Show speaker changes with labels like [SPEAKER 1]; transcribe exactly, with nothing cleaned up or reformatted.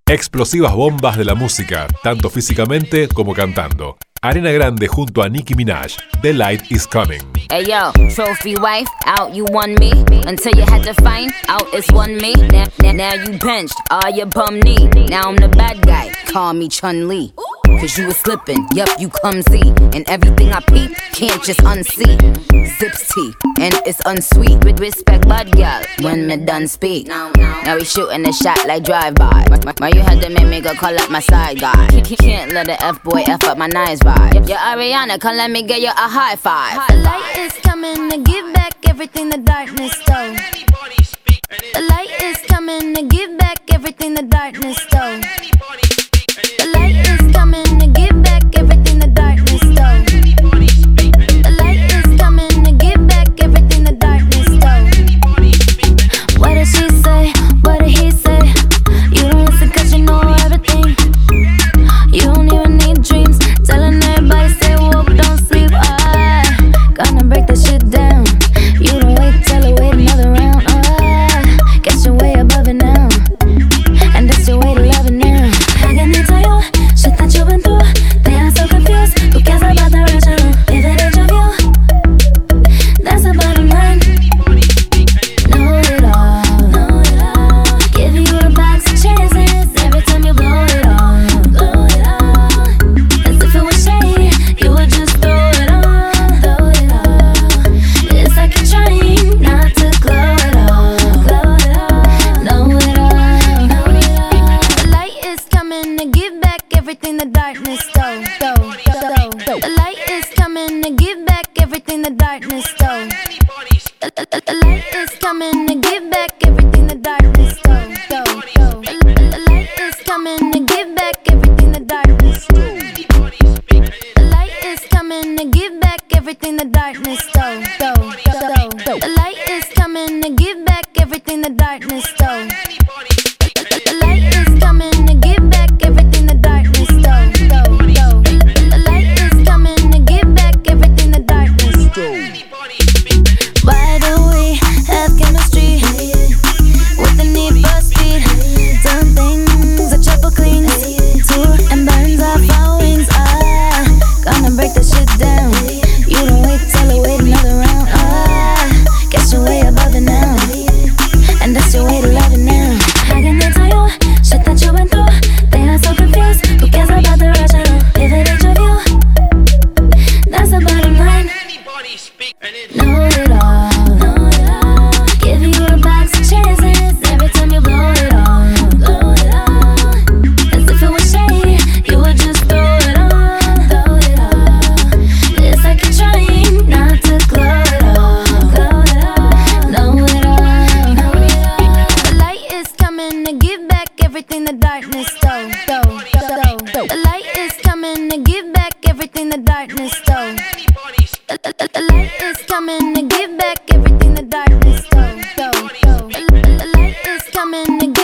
[SPEAKER 1] Explosivas bombas de la música, tanto físicamente como cantando. Ariana Grande junto a Nicki Minaj, The Light Is Coming.
[SPEAKER 2] Hey yo, trophy wife, out you won me. Until you had to find out it's one me. Now, now, now you benched, all your bum knee. Now I'm the bad guy, call me Chun-Li. Cause you was slipping, yup, you clumsy. And everything I peep, can't just unsee. Zips tea, and it's unsweet. With respect, bud girl, when me done speak. Now we shooting a shot like drive-by. Why you had to make me go call up my side guy? Can't let the F-boy F up my nice vibe. Yo, Ariana, come let me get you a high five.
[SPEAKER 3] The light is coming to give back everything the darkness stole. The light is coming to give back everything the darkness stole. The light is coming to give back everything the darkness stole. The light is coming to give back everything the darkness stole. What did she say? What did he say? You don't listen cause you know everything. You don't even need dreams. Telling everybody stay woke, don't sleep. I gonna break that shit down. You don't wait, tell her wait another round. I guess you're way above it now. And that's your way to love it now. I can tell you shit that you've been through. They are so confused. Who cares about the original? If it ain't your view, that's the bottom line. Know it all, know it all. Give you a box of chances every time you blow it all, blow it all. As if it was shade, you would just throw it on, throw it all. It's like you're trying not to glow it all, glow it all. Know it all, know it all. The light is coming to give back everything the darkness stole, stole, stole. The light is coming to give back everything the darkness stole. The, the, the light is coming to give back everything the darkness stole, stole, stole. The, the light is coming to give back everything the darkness stole. The light is coming to give back everything the darkness stole, stole, stole. The light is coming to give back everything the darkness stole. The, the light is coming to give back everything the darkness stole, stole, stole. The light is coming to give back everything the darkness stole. Why do we have chemistry with the need for speed? Done things that triple cleans, tour and burns off our wings. Ah, gonna break that shit down. You don't wait till I wait another round. Ah, guess you're way above it now, and that's your way to love it now. I can tell you shit that you went through. They are so confused. Who cares about the original? If it ain't your view, that's the bottom line. Know it all, know it all. Give you a box of chances every time you blow it all, blow it all. As if it was shade, you would just throw it on, throw it all. It's like you're trying not to glow it all, glow it all. Know it all, know it all. The light is coming to give back everything the darkness stole, stole, stole. The light is coming to give back everything the darkness stole. The, the, the light is coming to give back everything the darkness stole, stole, stole. The, the light is coming to